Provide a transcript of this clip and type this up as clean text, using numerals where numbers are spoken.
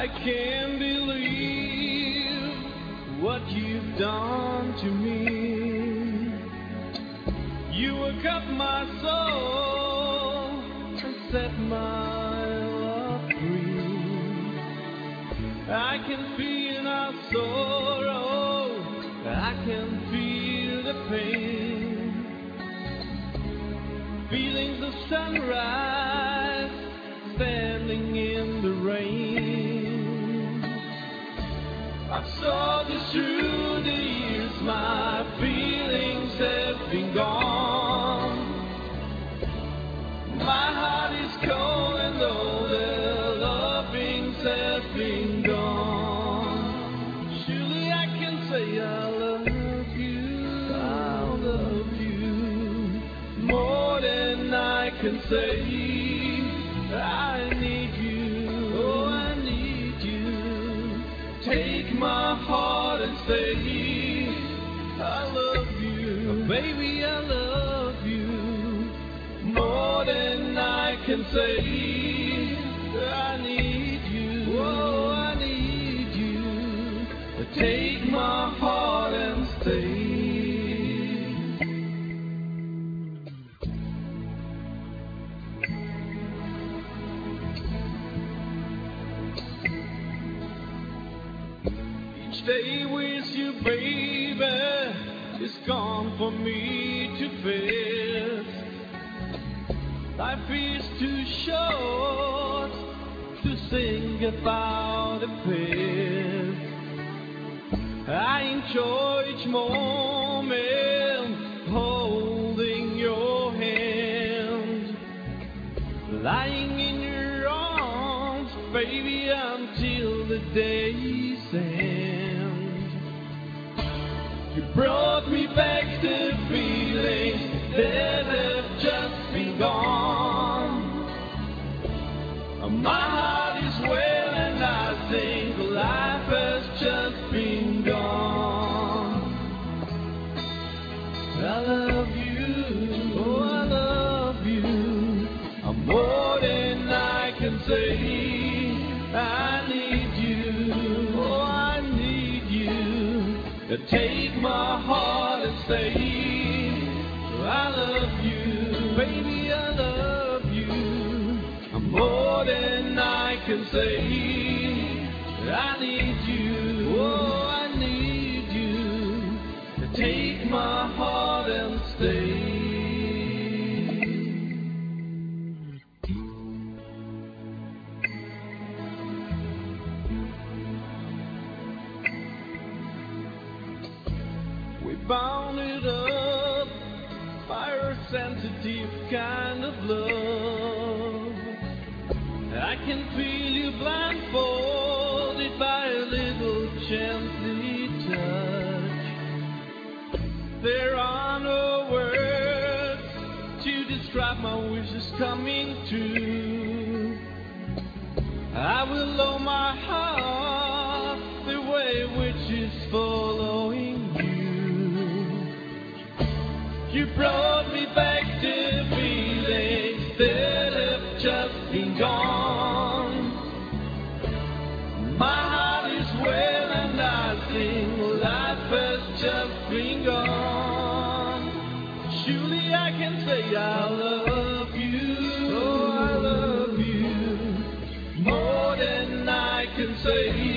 can't believe what you've done to me. You woke up my soul and set my love free. I can feel our sorrow, I can feel the pain. Feelings of sunrise, standing in the rain. I've sought you through the years, my feelings have been gone. My heart is cold and all the lovings have been gone. Surely I can say I love you more than I can say. I need you, oh I need you. Take my heart and say I love you, baby I love you more than I can say. I need you, oh I need you. Take my heart and stay. Stay with you, baby. It's gone for me to face. Life is too short to sing about the past. I enjoy each moment holding your hand, lying in your arms, baby, until the day's end. You brought me back the feelings that have just been gone. My heart is well and I think life has just been gone. I love you, oh I love you, more than I can say. I need you, oh I need you. Take my heart and say I love you, baby I love you more than I can say. I need you, oh I need you. Take my heart and stay. Bounded up by a sensitive kind of love. I can feel you blindfolded by a little gently touch. There are no words to describe my wishes coming true. I will lower my heart the way which is following you. You brought me back to feelings that have just been gone. My heart is well and I think life has just been gone. Surely I can say I love you, oh I love you more than I can say.